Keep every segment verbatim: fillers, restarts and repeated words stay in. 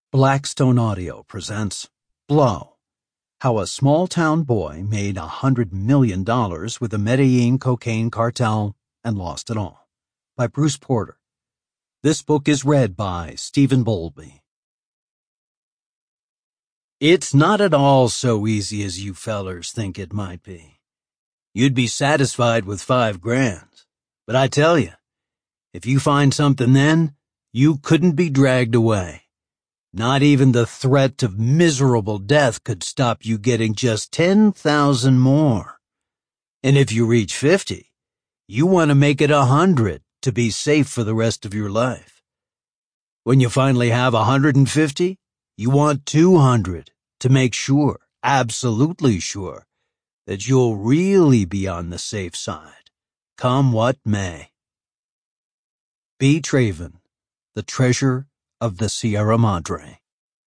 Blackstone Audio presents Blow, How a Small-Town Boy Made a Hundred Million Dollars with the Medellin Cocaine Cartel and Lost It All, by Bruce Porter. This book is read by Stephen Bowlby. It's not at all so easy as you fellers think it might be. You'd be satisfied with five grand, but I tell you, if you find something then, you couldn't be dragged away. Not even the threat of miserable death could stop you getting just ten thousand more. And if you reach fifty, you want to make it a hundred to be safe for the rest of your life. When you finally have a hundred and fifty, you want two hundred to make sure, absolutely sure, that you'll really be on the safe side, come what may. B. Traven, The Treasure of the Sierra Madre.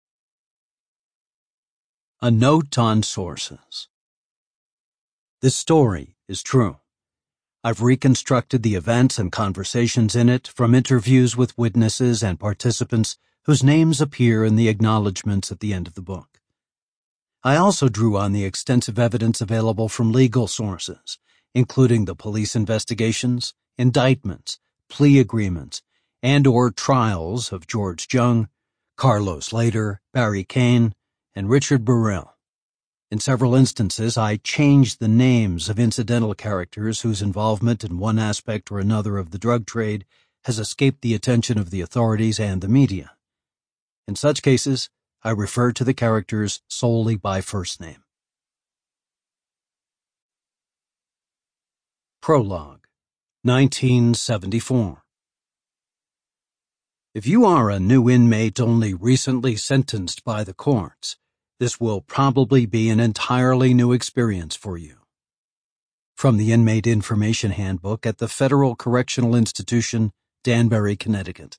A note on sources. This story is true. I've reconstructed the events and conversations in it from interviews with witnesses and participants whose names appear in the acknowledgments at the end of the book. I also drew on the extensive evidence available from legal sources, including the police investigations, indictments, plea agreements, and or trials of George Jung, Carlos Lader, Barry Kane, and Richard Burrell. In several instances, I changed the names of incidental characters whose involvement in one aspect or another of the drug trade has escaped the attention of the authorities and the media. In such cases, I refer to the characters solely by first name. Prologue, nineteen seventy-four. If you are a new inmate only recently sentenced by the courts, this will probably be an entirely new experience for you. From the Inmate Information Handbook at the Federal Correctional Institution, Danbury, Connecticut.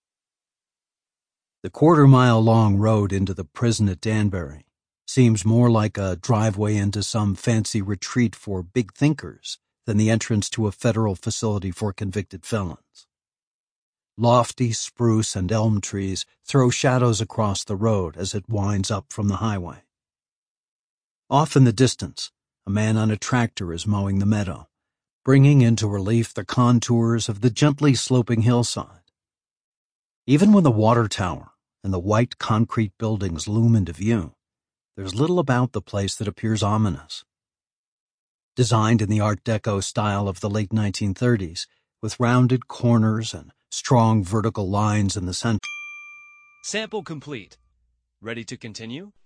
The quarter-mile-long road into the prison at Danbury seems more like a driveway into some fancy retreat for big thinkers than the entrance to a federal facility for convicted felons. Lofty spruce and elm trees throw shadows across the road as it winds up from the highway. Off in the distance, a man on a tractor is mowing the meadow, bringing into relief the contours of the gently sloping hillside. Even when the water tower and the white concrete buildings loom into view, there's little about the place that appears ominous. Designed in the Art Deco style of the late nineteen thirties, with rounded corners and strong vertical lines in the center. Sample complete. Ready to continue?